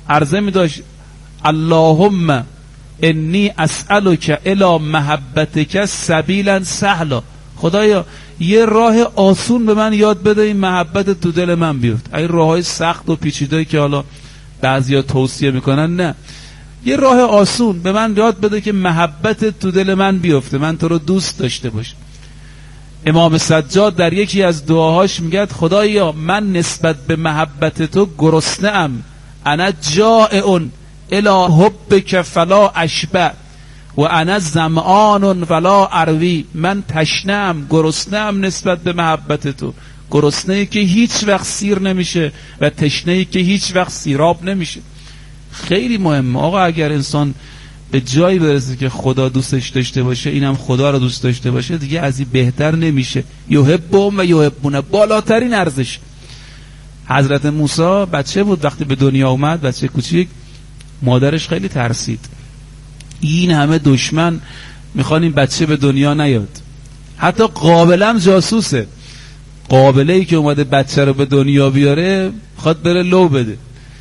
عرضه می داشت اللهم انی اسألک الی محبتک سبیلا سهلا، خدایا یه راه آسون به من یاد بده این محبت تو دل من بیفت. این راههای سخت و پیچیده‌ای که حالا بعضیا توصیه میکنن، نه، یه راه آسون به من یاد بده که محبت تو دل من بیفته، من تو رو دوست داشته باشم. امام سجاد در یکی از دعاهاش میگه خدایا من نسبت به محبت تو گرسنه‌ام، انا جائع الی حبک فلا اشبع و انا ظمآن فلا اروی. من تشنه‌ام، گرسنه‌ام نسبت به محبت تو، گرسنه‌ای که هیچ وقت سیر نمیشه و تشنه‌ای که هیچ وقت سیراب نمیشه. خیلی مهمه آقا، اگر انسان به جایی برسه که خدا دوستش داشته باشه، اینم خدا رو دوست داشته باشه، دیگه از این بهتر نمیشه. یحبهم و یحبونه، بالاترین ارزش. حضرت موسی بچه بود وقتی به دنیا اومد، بچه کوچیک، مادرش خیلی ترسید، این همه دشمن میخوان این بچه به دنیا نیاد. حتی قابله هم جاسوسه، قابله‌ای که اومده بچه رو به دنیا بیاره خواهد بره لو بده.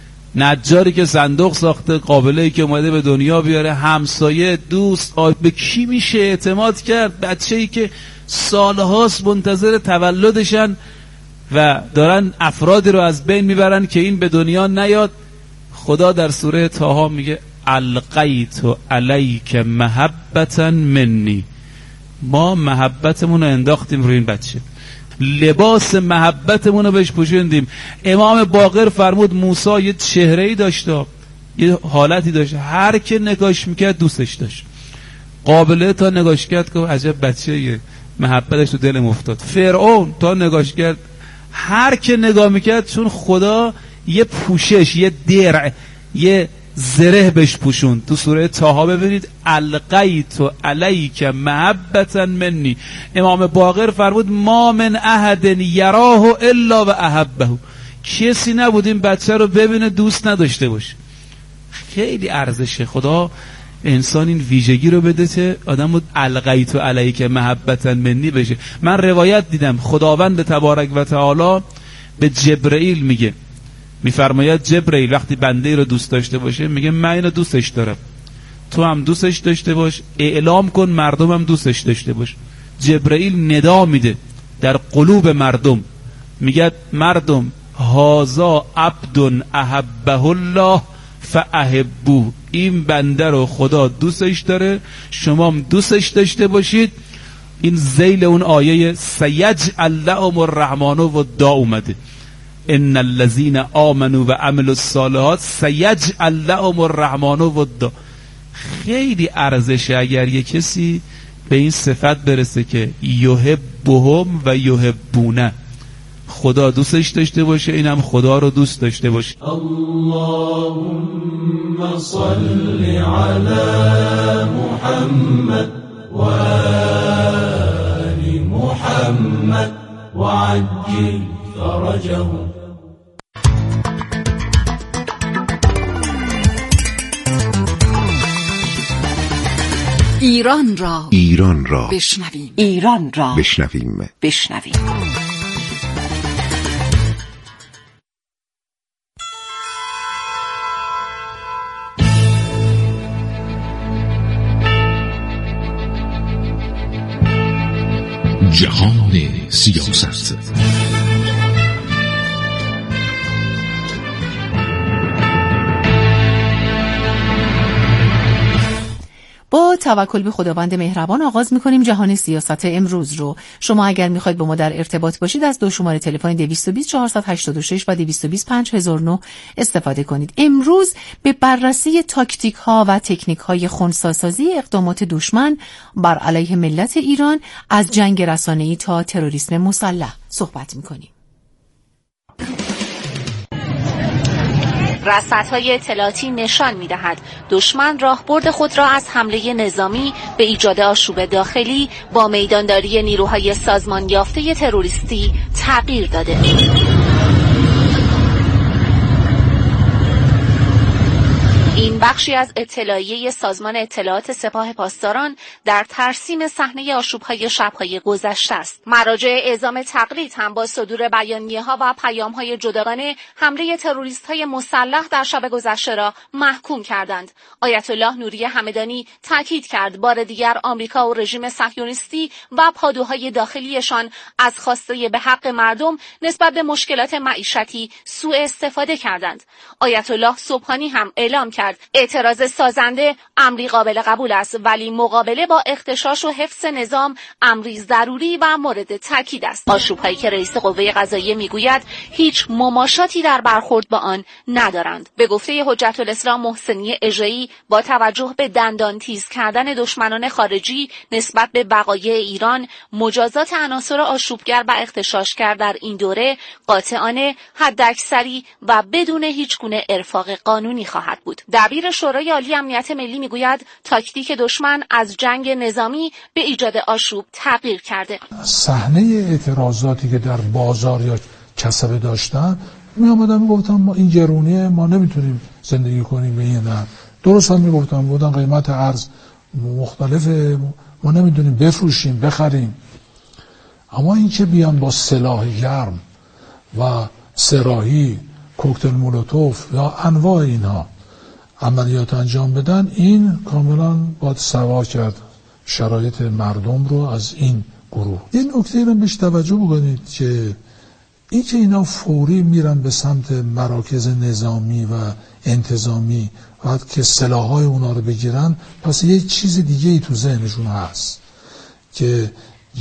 نجاری که صندوق ساخته، قابله‌ای که اومده به دنیا بیاره، همسایه، دوست، به کی میشه اعتماد کرد؟ بچه‌ای که سالهاست منتظر تولدشن و دارن افرادی رو از بین میبرن که این به دنیا نیاد. خدا در سوره طه میگه القیت علیک محبتا منی، ما محبتمون رو انداختیم روی این بچه، لباس محبتمون رو بهش پوشوندیم. امام باقر فرمود موسی یه چهره‌ای داشته، یه حالتی داشت، هر که نگاش میکرد دوستش داشت. قابله تا نگاش کرد که عجب بچه‌ایه، محبتش تو دلم افتاد. فرعون تا نگاش کرد، هر که نگاه میکرد، چون خدا یه پوشش، یه درع، یه زره بهش پوشوند. تو سوره طه ببینید القیت علیک محبتا منی. امام باقر فرمود ما من احد یراه الا و احبه، کسی نبود این بچه رو ببینه دوست نداشته باشه. خیلی ارزشه. خدا انسان این ویژگی رو بده که آدم رو القیت علیک محبتا منی بشه. من روایت دیدم خداوند تبارک و تعالی به جبرئیل میگه، میفرماید جبرئیل وقتی بنده رو دوست داشته باشه میگه من اینو دوستش دارم، تو هم دوستش داشته باش، اعلام کن مردم هم دوستش داشته باش. جبرئیل ندا میده در قلوب مردم، میگه مردم هازا عبد احبه الله فاحبوه، این بنده رو خدا دوستش داره، شما هم دوستش داشته باشید. این ذیل اون آیه سیجعل لهم الرحمن و دا اومده، ان الذين آمنوا و عملوا الصالحات سیجعل لهم الرحمن و دا. خیلی ارزشه اگر یک کسی به این صفت برسه که یحبهم و یحبونه، خدا دوستش داشته باشه، اینم خدا رو دوست داشته باشه. اللهم صل علی محمد و آل محمد و عجل فرجهم. ایران را بشنویم. ایران را بشنویم. جهان سیاست. با توکل به خداوند مهربان آغاز می‌کنیم جهان سیاست امروز رو. شما اگر می‌خواید با ما در ارتباط باشید از دو شماره تلفن 220 486 و 220 5009 استفاده کنید. امروز به بررسی تاکتیک‌ها و تکنیک‌های خنثی‌سازی اقدامات دشمن بر علیه ملت ایران از جنگ رسانه‌ای تا تروریسم مسلح صحبت می‌کنیم. رصدهای اطلاعاتی نشان می‌دهد دشمن راهبرد خود را از حمله نظامی به ایجاد آشوب داخلی با میدانداری نیروهای سازمان یافته تروریستی تغییر داده. این بخشی از اطلاعیه سازمان اطلاعات سپاه پاسداران در ترسیم صحنه آشوب‌های شب‌های گذشته است. مراجع اعزام تقلید هم با صدور بیانیه‌ها و پیام‌های جداگانه حمله تروریست‌های مسلح در شب گذشته را محکوم کردند. آیت الله نوری همدانی تاکید کرد بار دیگر آمریکا و رژیم صهیونیستی و پادوهای داخلیشان از خواسته به حق مردم نسبت به مشکلات معیشتی سوء استفاده کردند. آیت الله سبحانی هم اعلام کرد اعتراض سازنده امری قابل قبول است، ولی مقابله با اغتشاش و حفظ نظام امری ضروری و مورد تاکید است. آشوب‌هایی که رئیس قوه قضاییه میگوید هیچ مماشاتی در برخورد با آن ندارند. به گفته حجت الاسلام محسنی اژه‌ای، با توجه به دندان تیز کردن دشمنان خارجی نسبت به بقایای ایران، مجازات عناصر آشوبگر و اغتشاشگر در این دوره قاطعانه، حداکثری و بدون هیچ گونه ارفاق قانونی خواهد بود. دبیر شورای عالی امنیت ملی میگوید تاکتیک دشمن از جنگ نظامی به ایجاد آشوب تغییر کرده. صحنه اعتراضاتی که در بازار یا کسبه داشتن، می آمدن میگفتن ما این گرونیه، ما نمیتونیم زندگی کنیم به این در. درست هم میگفتن بودن قیمت ارز مختلفه، ما نمیتونیم بفروشیم بخریم. اما این که بیان با سلاح گرم و سراحی، کوکتل مولوتوف یا انواع اینها عملیات انجام بدن، این کاملا باید سوا کرد شرایط مردم رو از این گروه. این نکته رو بهش توجه بکنید که این که اینا فوری میرن به سمت مراکز نظامی و انتظامی و که سلاح‌های اونا رو بگیرن، پس یه چیز دیگه ای تو ذهنشون هست که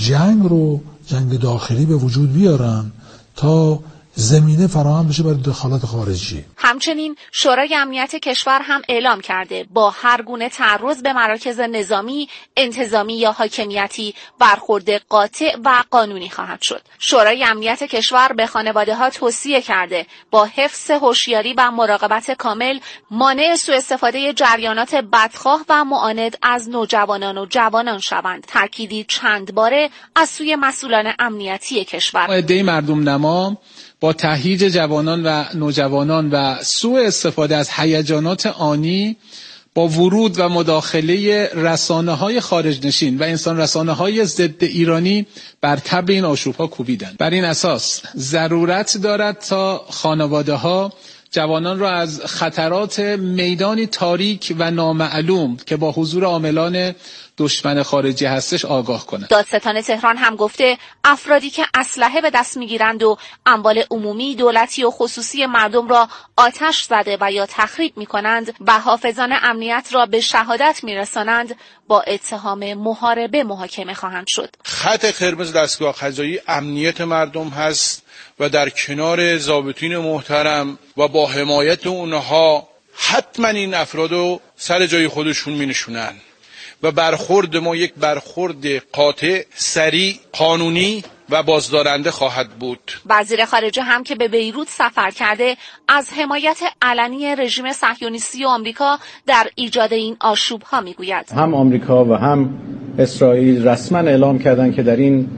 جنگ داخلی به وجود بیارن تا زمینه فراهم بشه برای دخالت خارجی. همچنین شورای امنیت کشور هم اعلام کرده با هر گونه تعرض به مراکز نظامی، انتظامی یا حاکمیتی برخورد قاطع و قانونی خواهد شد. شورای امنیت کشور به خانواده‌ها توصیه کرده با حفظ هوشیاری و مراقبت کامل مانع سوء استفاده جریانات بدخواه و معاند از نوجوانان و جوانان شوند. تأکیدی چند باره از سوی مسئولان امنیتی کشور. عده مردم نما با تهییج جوانان و نوجوانان و سوء استفاده از هیجانات آنی با ورود و مداخله رسانه‌های خارجنشین و انسان رسانه‌های ضد ایرانی بر تبع این آشوب‌ها کوبیدند. بر این اساس ضرورت دارد تا خانواده‌ها جوانان را از خطرات میدانی تاریک و نامعلوم که با حضور عاملان دشمن خارجی هستش آگاه کنند. دادستان تهران هم گفته افرادی که اسلحه به دست میگیرند و اموال عمومی، دولتی و خصوصی مردم را آتش زده و یا تخریب میکنند و حافظان امنیت را به شهادت میرسانند با اتهام محاربه محاکمه خواهند شد. خط قرمز دستگاه قضایی امنیت مردم هست و در کنار ضابطین محترم و با حمایت اونها حتما این افرادو سر جای خودشون مینشونن و برخورد ما یک برخورد قاطع، سریع، قانونی و بازدارنده خواهد بود. وزیر خارجه هم که به بیروت سفر کرده از حمایت علنی رژیم صهیونیستی آمریکا در ایجاد این آشوب‌ها میگوید. هم آمریکا و هم اسرائیل رسما اعلام کردند که در این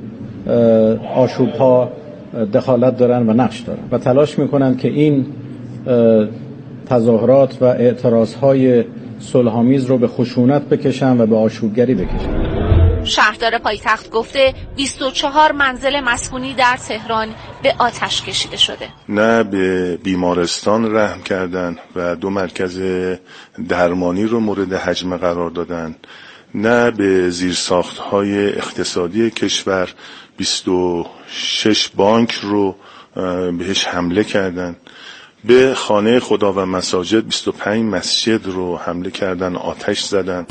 آشوب‌ها دخالت دارن و نقش دارن و تلاش میکنند که این تظاهرات و اعتراضهای صلح‌آمیز رو به خشونت بکشن و به آشوبگری بکشن. شهردار پایتخت گفته 24 منزل مسکونی در تهران به آتش کشیده شده. نه به بیمارستان رحم کردن و 2 مرکز درمانی رو مورد هجمه قرار دادن، نه به زیرساخت‌های اقتصادی کشور 26 بانک رو بهش حمله کردن، به خانه خدا و مساجد 25 مسجد رو حمله کردن، آتش زدن.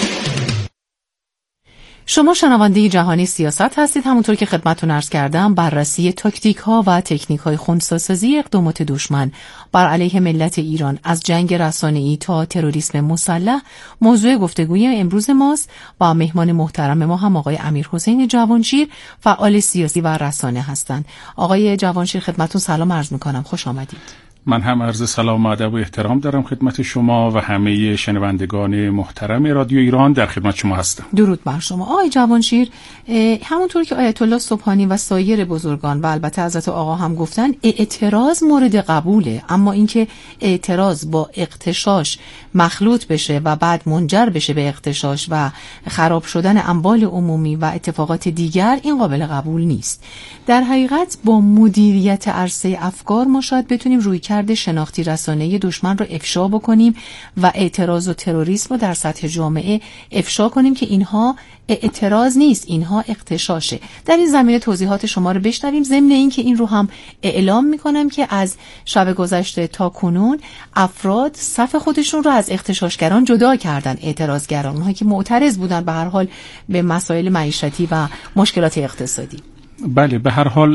شما شنونده جهانی سیاست هستید. همونطور که خدمتتون عرض کردم، بررسی تاکتیک ها و تکنیک های خنثی‌سازی اقدامات دشمن بر علیه ملت ایران از جنگ رسانه‌ای تا تروریسم مسلح موضوع گفتگوی امروز ماست و مهمان محترم ما هم آقای امیرحسین جوانشیر، فعال سیاسی و رسانه هستند. آقای جوانشیر خدمتتون سلام عرض می‌کنم، خوش آمدید. من هم عرض سلام و ادب و احترام دارم خدمت شما و همه شنوندگان محترم رادیو ایران. در خدمت شما هستم. درود بر شما. آقای جوانشیر، همونطور که آیت الله سبحانی و سایر بزرگان و البته حضرت آقا هم گفتن اعتراض مورد قبوله، اما اینکه اعتراض با اغتشاش مخلوط بشه و بعد منجر بشه به اغتشاش و خراب شدن اموال عمومی و اتفاقات دیگر، این قابل قبول نیست. در حقیقت با مدیریت عرصه افکار ما شاید بتونیم رویکرد شناختی رسانه‌ای دشمن رو افشا بکنیم و اعتراض و تروریسم رو در سطح جامعه افشا کنیم که اینها اعتراض نیست، اینها اغتشاشه. در این زمینه توضیحات شما رو بشنویم، ضمن این که این رو هم اعلام میکنم که از شب گذشته تا کنون افراد صف خودشون رو از اغتشاشگران جدا کردن، اعتراضگران، اونها که معترض بودن به هر حال به مسائل معیشتی و مشکلات اقتصادی. بله، به هر حال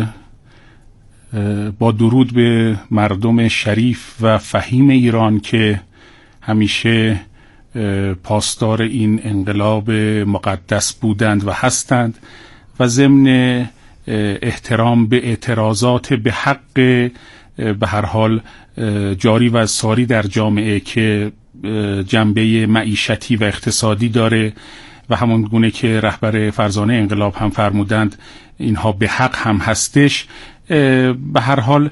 با درود به مردم شریف و فهیم ایران که همیشه پاسدار این انقلاب مقدس بودند و هستند و ضمن احترام به اعتراضات به حق به هر حال جاری و ساری در جامعه که جنبه معیشتی و اقتصادی داره و همون گونه که رهبر فرزانه انقلاب هم فرمودند اینها به حق هم هستش، به هر حال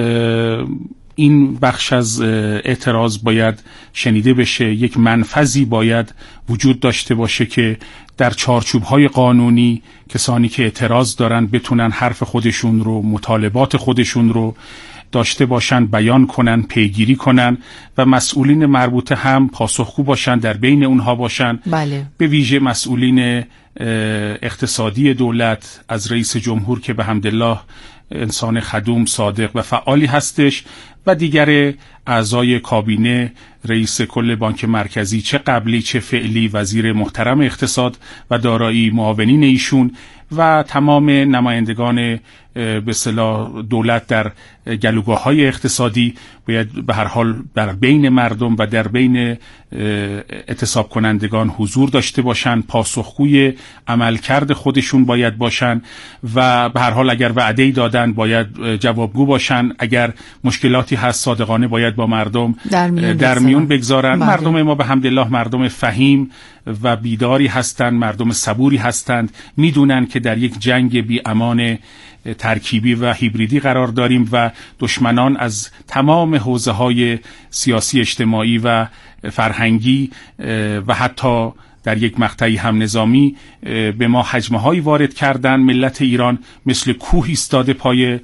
این بخش از اعتراض باید شنیده بشه. یک منفذی باید وجود داشته باشه که در چارچوب‌های قانونی کسانی که اعتراض دارن بتونن حرف خودشون رو، مطالبات خودشون رو داشته باشن، بیان کنن، پیگیری کنن و مسئولین مربوطه هم پاسخگو باشن، در بین اونها باشن. بله. به ویژه مسئولین اقتصادی دولت، از رئیس جمهور که به حمدالله انسان خدوم، صادق و فعالی هستش و دیگر اعضای کابینه، رئیس کل بانک مرکزی چه قبلی چه فعلی، وزیر محترم اقتصاد و دارایی، معاونین ایشون و تمام نمایندگان به اصطلاح دولت در گلوگاه‌های اقتصادی باید به هر حال در بین مردم و در بین اعتصاب کنندگان حضور داشته باشن، پاسخگوی عملکرد خودشون باید باشن و به هر حال اگر وعده‌ای دادن باید جوابگو باشن، اگر مشکلاتی هست صادقانه باید با مردم در میون بگذارن. بله. مردم ما به حمدالله مردم فهیم و بیداری هستند، مردم صبوری هستند، میدونن که در یک جنگ بی امان ترکیبی و هیبریدی قرار داریم و دشمنان از تمام حوزه‌های سیاسی، اجتماعی و فرهنگی و حتی در یک مقطعی هم نظامی به ما هجمه‌هایی وارد کردن. ملت ایران مثل کوه ایستاده پای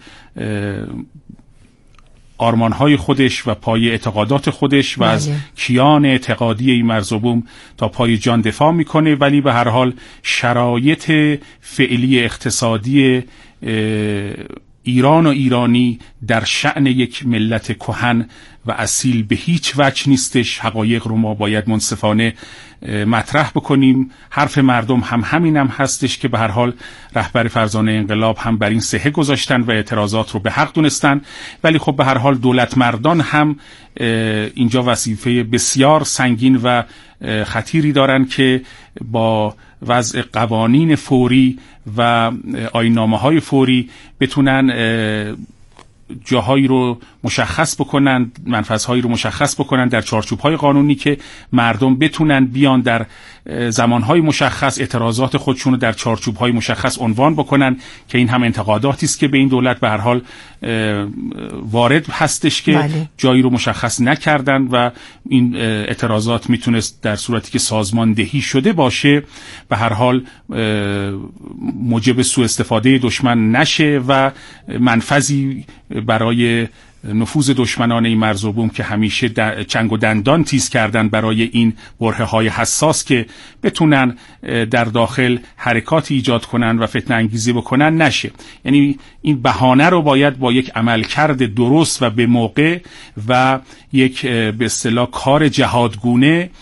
آرمان‌های خودش و پای اعتقادات خودش و از کیان اعتقادی این مرز و بوم تا پای جان دفاع میکنه، ولی به هر حال شرایط فعلی اقتصادی ایران و ایرانی در شأن یک ملت کهن و اصیل به هیچ وجه نیستش. حقایق رو ما باید منصفانه مطرح بکنیم. حرف مردم هم همینم هستش که به هر حال رهبر فرزانه انقلاب هم بر این صحه گذاشتن و اعتراضات رو به حق دونستن، ولی خب به هر حال دولت مردان هم اینجا وظیفه بسیار سنگین و خطیری دارن که با وضع قوانین فوری و آیین‌نامه‌های فوری بتونن جاهایی رو مشخص بکنن، منفذهایی رو مشخص بکنن در چارچوب‌های قانونی که مردم بتونن بیان در زمانهای مشخص اعتراضات خودشون رو در چارچوب‌های مشخص عنوان بکنن، که این هم انتقاداتی است که به این دولت به هر حال وارد هستش که بله. جایی رو مشخص نکردن و این اعتراضات میتونست در صورتی که سازماندهی شده باشه به هر حال موجب سوء استفاده دشمن نشه و منفذی برای نفوذ دشمنان این مرز و بوم که همیشه چنگ و دندان تیز کردن برای این برهه‌های حساس که بتونن در داخل حرکاتی ایجاد کنن و فتنه انگیزی بکنن نشه. یعنی این بهانه رو باید با یک عملکرد درست و به موقع و یک به اصطلاح کار جهادگونه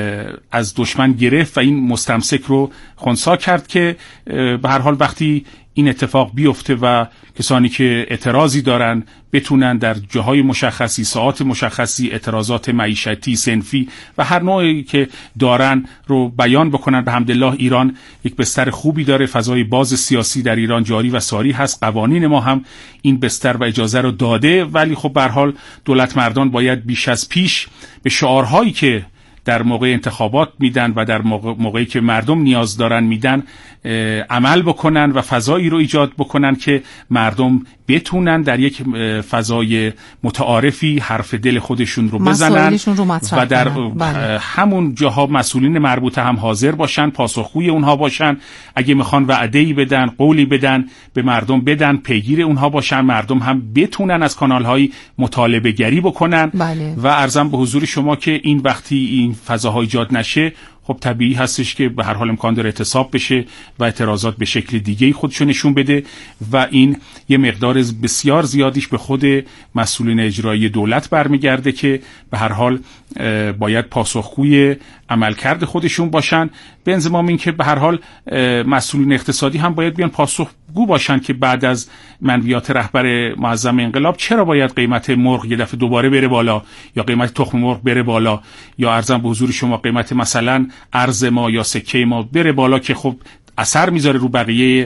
از دشمن گرفت و این مستمسک رو خنثی کرد که به هر حال وقتی این اتفاق بیفته و کسانی که اعتراضی دارن بتونن در جاهای مشخصی، ساعات مشخصی، اعتراضات معیشتی، صنفی و هر نوعی که دارن رو بیان بکنن. به حمدالله ایران یک بستر خوبی داره، فضای باز سیاسی در ایران جاری و ساری هست، قوانین ما هم این بستر و اجازه رو داده، ولی خب به هر حال دولت مردان باید بیش از پیش به شعارهایی که در موقع انتخابات میدن و در موقعی که مردم نیاز دارن میدن عمل بکنن و فضایی رو ایجاد بکنن که مردم بتونن در یک فضای متعارفی حرف دل خودشون رو بزنن و در همون جاها مسئولین مربوطه هم حاضر باشن، پاسخگوی اونها باشن. اگه میخوان وعده‌ای بدن، قولی بدن، به مردم بدن، پیگیر اونها باشن، مردم هم بتونن از کانال‌های مطالبه گری بکنن. و عرضم به حضور شما که این وقتی این فضاها ایجاد نشه، خب طبیعی هستش که به هر حال امکان داره اعتصاب بشه و اعتراضات به شکل دیگه‌ای خودشو نشون بده و این یه مقدار بسیار زیادیش به خود مسئولین اجرایی دولت برمیگرده که به هر حال باید پاسخگوی عملکرد خودشون باشن. به انضمام این که به هر حال مسئولین اقتصادی هم باید بیان پاسخگو باشن که بعد از منویات رهبر معظم انقلاب چرا باید قیمت مرغ یه دفعه دوباره بره بالا یا قیمت تخم مرغ بره بالا یا عرضم به حضور شما قیمت مثلا ارز ما یا سکه ما بره بالا که خب اثر میذاره رو بقیه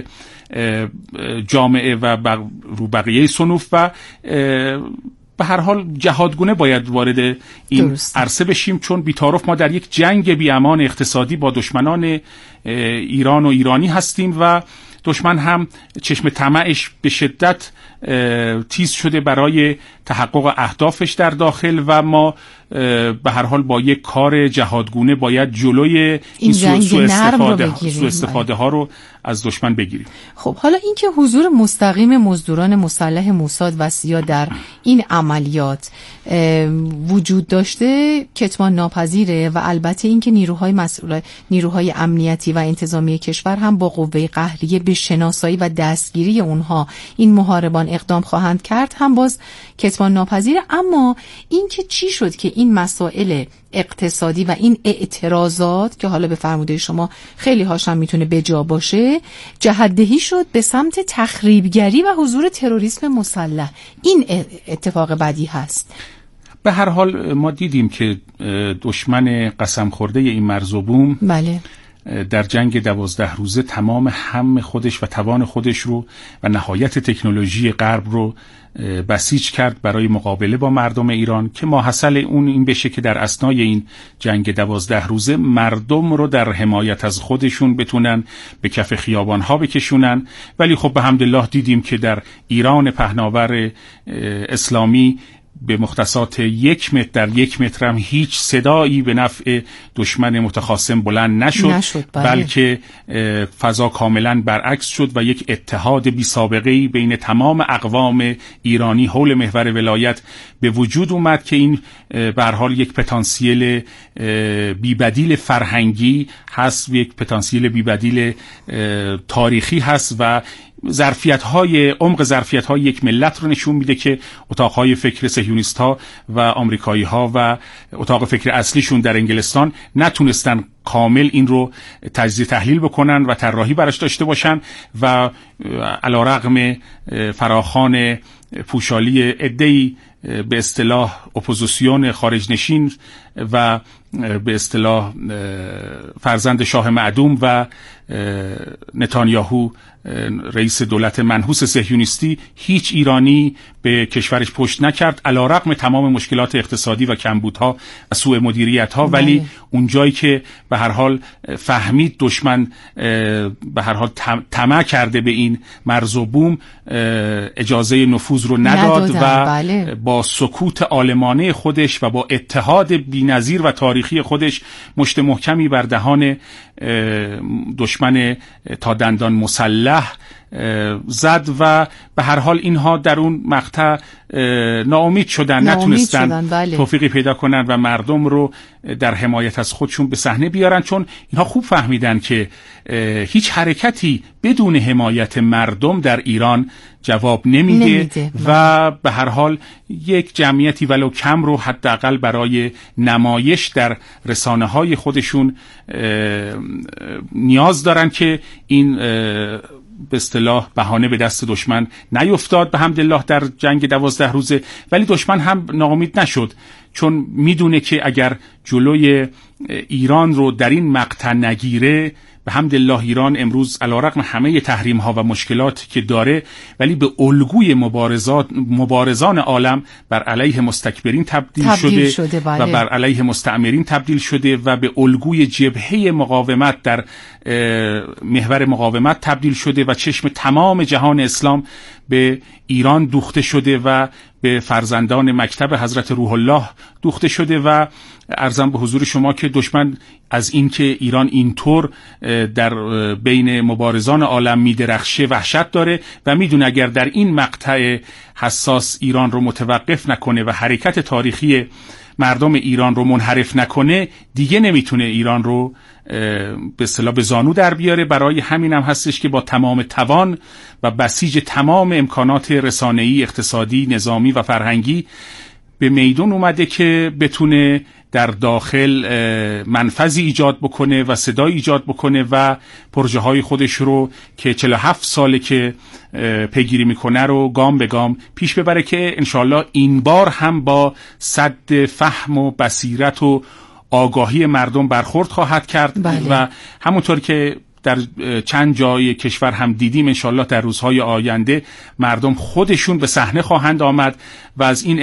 جامعه و رو بقیه صنوف و به هر حال جهادگونه باید وارد این عرصه بشیم، چون بی‌تعارف ما در یک جنگ بی‌امان اقتصادی با دشمنان ایران و ایرانی هستیم و دشمن هم چشم طمعش به شدت تیز شده برای تحقق اهدافش در داخل و ما به هر حال با یک کار جهادگونه باید جلوی این سوء استفاده ها رو از دشمن بگیریم. خب حالا اینکه حضور مستقیم مزدوران مسلح موساد و سیا در این عملیات وجود داشته کتمان ناپذیره و البته اینکه نیروهای امنیتی و انتظامی کشور هم با قوه قهریه به شناسایی و دستگیری اونها این محاربان اقدام خواهند کرد هم باز کتمان ناپذیره. اما اینکه چی شد که این مسائل اقتصادی و این اعتراضات که حالا به فرموده شما خیلی هاشم میتونه بجا باشه جهت‌دهی شد به سمت تخریبگری و حضور تروریسم مسلح، این اتفاق بدی هست. به هر حال ما دیدیم که دشمن قسم خورده این مرز و بوم بله در جنگ 12 روزه تمام هم خودش و توان خودش رو و نهایت تکنولوژی غرب رو بسیج کرد برای مقابله با مردم ایران که ماحصل اون این بشه که در اثنای این جنگ 12 روزه مردم رو در حمایت از خودشون بتونن به کف خیابان‌ها بکشونن. ولی خب به حمدالله دیدیم که در ایران پهناور اسلامی به مختصات 1 متر در 1 متر هم هیچ صدایی به نفع دشمن متخاصم بلند نشد بلکه فضا کاملا برعکس شد و یک اتحاد بی سابقه‌ای بین تمام اقوام ایرانی حول محور ولایت به وجود اومد که این به هر حال یک پتانسیل بی‌بدیل فرهنگی هست، یک پتانسیل بی‌بدیل تاریخی هست و عمق ظرفیت‌های یک ملت رو نشون میده که اتاق‌های فکر صهیونیست‌ها و آمریکایی‌ها و اتاق فکر اصلیشون در انگلستان نتونستن کامل این رو تجزیه تحلیل بکنن و طراحی براش داشته باشن و علی‌رغم فراخوان پوشالی عده‌ای به اصطلاح اپوزیسیون خارج نشین و به اصطلاح فرزند شاه معدوم و نتانیاهو رئیس دولت منحوس صهیونیستی، هیچ ایرانی به کشورش پشت نکرد علی‌رغم تمام مشکلات اقتصادی و کمبودها و سوء مدیریت‌ها. ولی اونجایی که به هر حال فهمید دشمن به هر حال طمع کرده به این مرز و بوم، اجازه نفوذ رو نداد و با سکوت عالمانه خودش و با اتحاد بی‌نظیر و تاریخی خودش مشت محکمی بر دهان دشمن تا دندان مسلح زد و به هر حال اینها در اون مقطع ناامید شدن، نتونستن توفیقی پیدا کنن و مردم رو در حمایت از خودشون به صحنه بیارن، چون اینها خوب فهمیدن که هیچ حرکتی بدون حمایت مردم در ایران جواب نمیده و به هر حال یک جمعیتی ولو کم رو حداقل برای نمایش در رسانه‌های خودشون نیاز دارن که این به اصطلاح بهانه به دست دشمن نیفتاد به حمدالله در جنگ 12 روزه، ولی دشمن هم ناامید نشد، چون میدونه که اگر جلوی ایران رو در این مقطع نگیره، به حمدالله ایران امروز علیرغم همه تحریم ها و مشکلات که داره، ولی به الگوی مبارزان عالم بر علیه مستکبرین تبدیل شده بله. و بر علیه مستعمرین تبدیل شده و به الگوی جبهه مقاومت در محور مقاومت تبدیل شده و چشم تمام جهان اسلام به ایران دوخته شده و به فرزندان مکتب حضرت روح الله دوخته شده و عرضم به حضور شما که دشمن از این که ایران اینطور در بین مبارزان عالم میدرخشه وحشت داره و میدونه اگر در این مقطع حساس ایران رو متوقف نکنه و حرکت تاریخی مردم ایران رو منحرف نکنه، دیگه نمیتونه ایران رو به اصطلاح به زانو در بیاره. برای همین هم هستش که با تمام توان و بسیج تمام امکانات رسانه‌ای، اقتصادی، نظامی و فرهنگی به میدان اومده که بتونه در داخل منفذی ایجاد بکنه و صدای ایجاد بکنه و پروژه های خودش رو که 47 ساله که پیگیری میکنه رو گام به گام پیش ببره که انشالله این بار هم با صد فهم و بصیرت و آگاهی مردم برخورد خواهد کرد. بله. و همونطور که در چند جای کشور هم دیدیم انشالله در روزهای آینده مردم خودشون به صحنه خواهند آمد و از این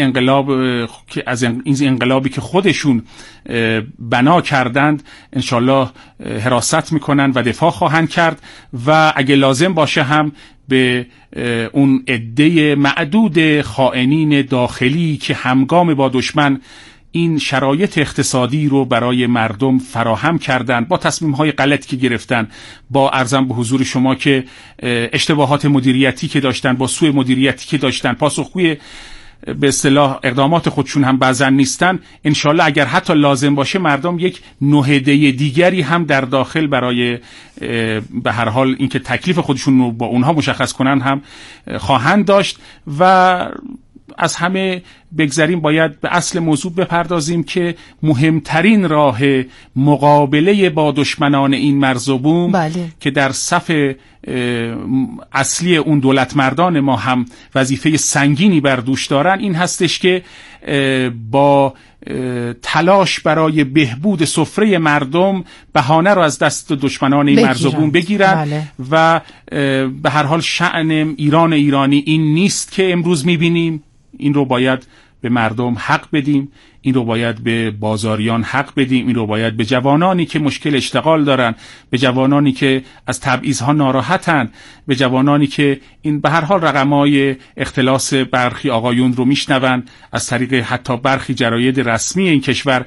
انقلابی که خودشون بنا کردند انشالله حراست میکنن و دفاع خواهند کرد و اگه لازم باشه هم به اون عده معدود خائنین داخلی که همگام با دشمن این شرایط اقتصادی رو برای مردم فراهم کردن، با تصمیم‌های غلطی که گرفتن، با عرضم به حضور شما که اشتباهات مدیریتی که داشتن، با سوء مدیریتی که داشتن، پاسخگوی به اصطلاح اقدامات خودشون هم بعضن نیستن، انشالله اگر حتی لازم باشه مردم یک نهضه دیگری هم در داخل برای به هر حال اینکه تکلیف خودشون رو با اونها مشخص کنن هم خواهند داشت. و از همه بگذریم باید به اصل موضوع بپردازیم که مهمترین راه مقابله با دشمنان این مرز و بوم بله. که در صف اصلی اون دولت مردان ما هم وظیفه سنگینی بر دوش دارن این هستش که با تلاش برای بهبود سفره مردم بهانه رو از دست دشمنان این مرز و بوم بگیرن. بله. و به هر حال شأن ایرانی این نیست که امروز میبینیم، این رو باید به مردم حق بدیم، این رو باید به بازاریان حق بدیم، این رو باید به جوانانی که مشکل اشتغال دارن، به جوانانی که از تبعیض‌ها ناراحتن، به جوانانی که این به هر حال رقمای اختلاس برخی آقایون رو میشنون از طریق حتی برخی جراید رسمی این کشور،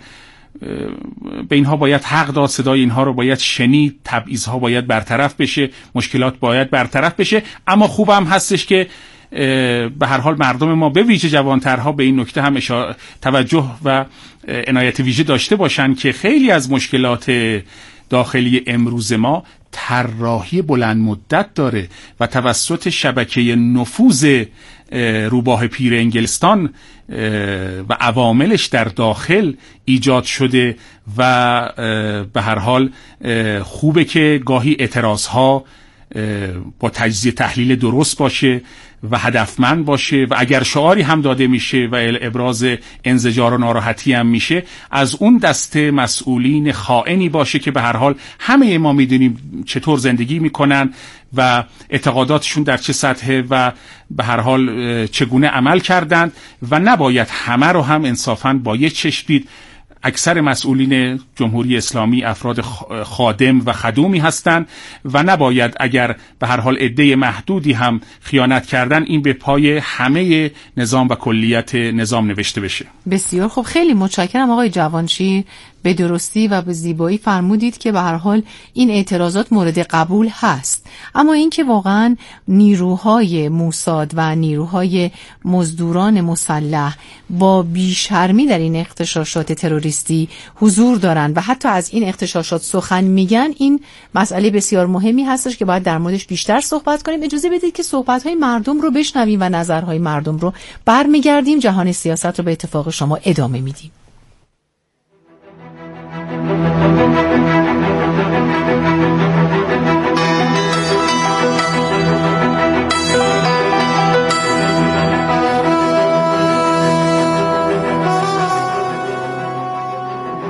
به اینها باید حق داد، صدای اینها رو باید شنید، تبعیض‌ها باید برطرف بشه، مشکلات باید برطرف بشه. اما خوبم هستش که به هر حال مردم ما به ویژه جوانترها به این نکته هم توجه و عنایت ویژه داشته باشن که خیلی از مشکلات داخلی امروز ما طراحی بلند مدت داره و توسط شبکه نفوذ روباه پیر انگلستان و عواملش در داخل ایجاد شده و به هر حال خوبه که گاهی اعتراضها با تجزیه تحلیل درست باشه و هدفمند باشه و اگر شعاری هم داده میشه و ابراز انزجار و ناراحتی هم میشه از اون دسته مسئولین خائنی باشه که به هر حال همه ما میدونیم چطور زندگی میکنن و اعتقاداتشون در چه سطحه و به هر حال چگونه عمل کردند و نباید همه رو هم انصافاً با یک چشم دید. اکثر مسئولین جمهوری اسلامی افراد خادم و خدومی هستند و نباید اگر به هر حال عده محدودی هم خیانت کردن این به پای همه نظام و کلیت نظام نوشته بشه. بسیار خب، خیلی متشکرم آقای جوانشیر. به درستی و به زیبایی فرمودید که به هر حال این اعتراضات مورد قبول هست، اما اینکه واقعا نیروهای موساد و نیروهای مزدوران مسلح با بیشرمی در این اغتشاشات تروریستی حضور دارن و حتی از این اغتشاشات سخن میگن، این مسئله بسیار مهمی هستش که باید در موردش بیشتر صحبت کنیم. اجازه بدید که صحبت‌های مردم رو بشنویم و نظرهای مردم رو برمیگردیم. جهان سیاست رو به اتفاق شما ادامه میدیم.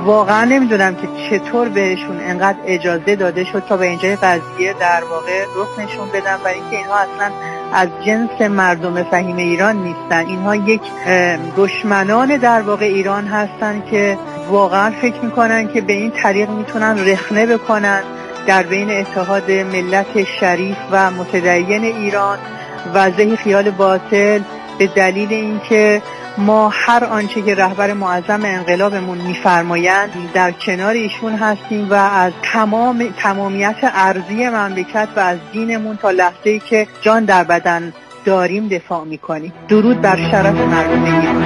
واقعا نمیدونم که چطور بهشون انقدر اجازه داده شد تا به اینجای قضیه در واقع رخ نشون بدن و اینکه اینها اصلا از جنس مردم فهیم ایران نیستن. اینها یک دشمنان در واقع ایران هستن که واقعا فکر میکنن که به این طریق میتونن رخنه بکنن در بین اتحاد ملت شریف و متدین ایران و ذهن خیال باطل، به دلیل اینکه ما هر آنچه که رهبر معظم انقلابمون میفرمایند در کنار ایشون هستیم و از تمامیت ارضی مملکت و از دینمون تا لحظه‌ای که جان در بدن داریم دفاع میکنیم. درود بر شرف مردم ایران.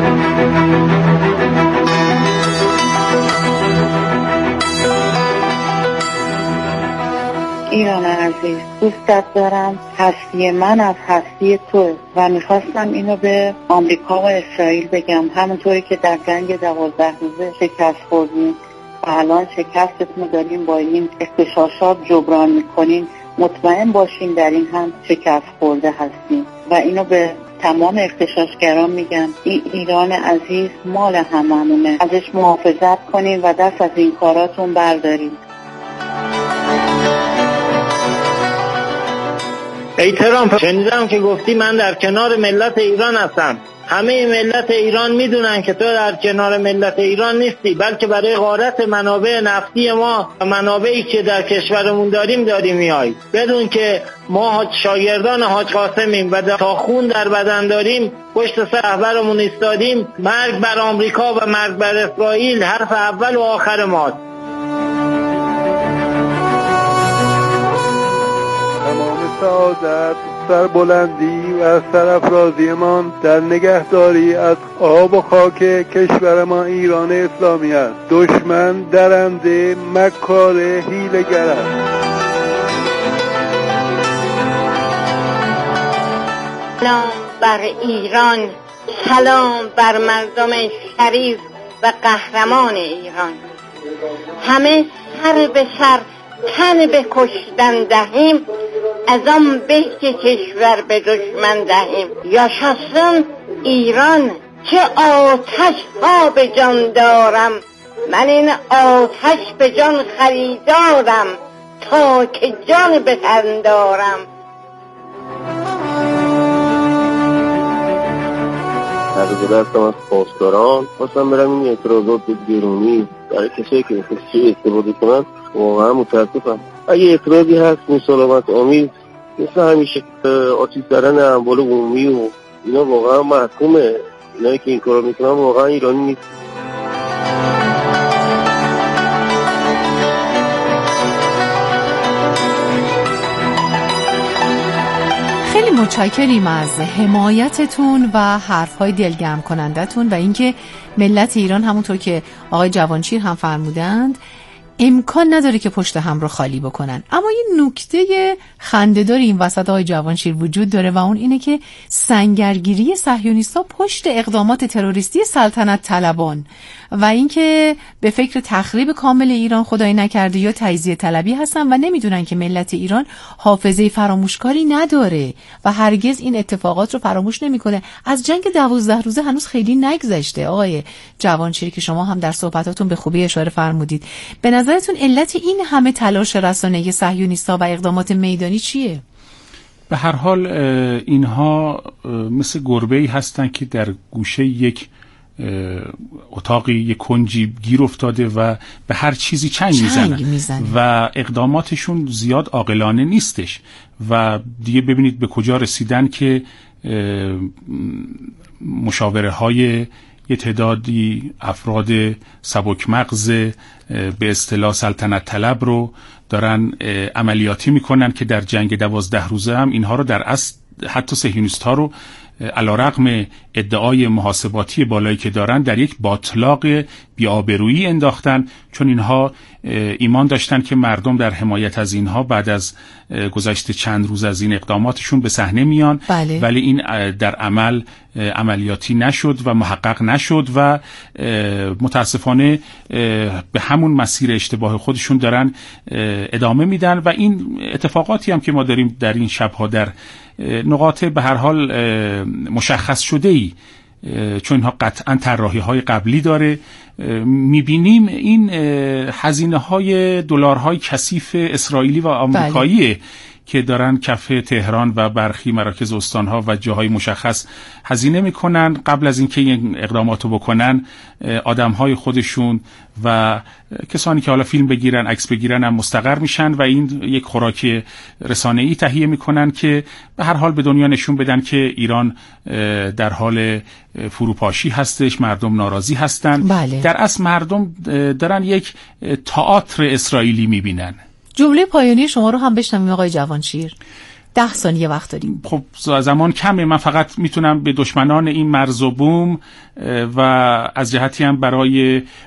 ایران عزیز، دوستت دارم. هستی من از هستی تو و میخواستم اینو به آمریکا و اسرائیل بگم. همونطوری که در جنگ 12 روزه شکست خوردیم و الان شکستتون داریم با این اغتشاشات جبران میکنین، مطمئن باشین در این هم شکست خورده هستیم و اینو به تمام اغتشاشگران میگم. این ایران عزیز مال هممونه، ازش محافظت کنین و دست از این کاراتون بردارین. ای ترامپ، شنیدم که گفتی من در کنار ملت ایران هستم. همه ملت ایران میدونن که تو در کنار ملت ایران نیستی، بلکه برای غارت منابع نفتی ما و منابعی که در کشورمون داری میای. بدون که ما شاگردان حاج قاسمیم و تا خون در بدن داریم، پشت سر رهبرمون ایستادیم. مرگ بر آمریکا و مرگ بر اسرائیل حرف اول و آخر ماست. سعادت، سربلندی و سرافرازیمان در نگهداری از آب و خاک کشور ما ایران اسلامی است. دشمن درنده، مکار، حیله‌گر است. سلام بر ایران، سلام بر مردم شریف و قهرمان ایران. همه سر به سر تن به کشتن دهیم، از آن به که کشور به دشمن دهیم. یا شخصم ایران، چه آتش ها به جان دارم، من این آتش به جان خریدارم، تا که جان به تن دارم. هر هستم از پاسداران، خواستم برم این اعتراضات گرونی برای کسایی که خصوصی استفاده کنن. واقعا متاسفم. اگه اعتراضی هست مسالمت آمیز مثل همیشه آتیش زدن اموال عمومی و اینا واقعا محکومه. اینایی که این کارا میکنن واقعا ایرانی نیست. خیلی متشکریم از حمایتتون و حرفهای دلگرم کنندتون و اینکه ملت ایران همونطور که آقای جوانشیر هم فرمودند امکان نداره که پشت هم رو خالی بکنن. اما یه نکته خنده‌دار این وسط آقای جوانشیر وجود داره و اون اینه که سنگرگیری صهیونیست‌ها پشت اقدامات تروریستی سلطنت طلبان و اینکه به فکر تخریب کامل ایران خدای نکرده یا تجزیه طلبی هستن و نمیدونن که ملت ایران حافظه فراموشکاری نداره و هرگز این اتفاقات رو فراموش نمیکنه. از جنگ 12 روزه هنوز خیلی نگذشته آقای جوانشیر که شما هم در صحبتاتون به خوبی اشاره فرمودید. به نظرتون علت این همه تلاش رسانه‌ای صهیونیست‌ها و اقدامات میدانی چیه؟ به هر حال اینها مثل گربه‌ای هستن که در گوشه یک اتاقی یک کنجی گیر افتاده و به هر چیزی چنگ میزنن و اقداماتشون زیاد عاقلانه نیستش و دیگه ببینید به کجا رسیدن که مشاوره های یه تعدادی افراد سبک مغز به اصطلاح سلطنت طلب رو دارن عملیاتی میکنن که در جنگ 12 روزه هم اینها رو در اصل حتی صهیونیست ها رو علیرغم ادعای محاسباتی بالایی که دارن در یک باطلاق بی‌آبرویی انداختن، چون اینها ایمان داشتن که مردم در حمایت از اینها بعد از گذشت چند روز از این اقداماتشون به صحنه میان. بله. ولی این در عمل عملیاتی نشد و محقق نشد و متاسفانه به همون مسیر اشتباه خودشون دارن ادامه میدن و این اتفاقاتی هم که ما داریم در این شبها در نقاط به هر حال مشخص شده‌ای چون اینها قطعا طراحی های قبلی داره، میبینیم این هزینه های دلارهای کثیف اسرائیلی و آمریکاییه که دارن کف تهران و برخی مراکز استانها و جاهای مشخص هزینه میکنن. قبل از اینکه این اقداماتو بکنن آدمهای خودشون و کسانی که حالا فیلم بگیرن، عکس بگیرن هم مستقر میشن و این یک خوراک رسانه‌ای تهیه میکنن که به هر حال به دنیا نشون بدن که ایران در حال فروپاشی هستش، مردم ناراضی هستن. بله. در اصل مردم دارن یک تئاتر اسرائیلی میبینن. جمله پایانی شما رو هم بشنویم آقای جوانشیر. 10 ثانیه وقت داریم. خب زمان کمه، من فقط میتونم به دشمنان این مرز و بوم و از جهتی هم برای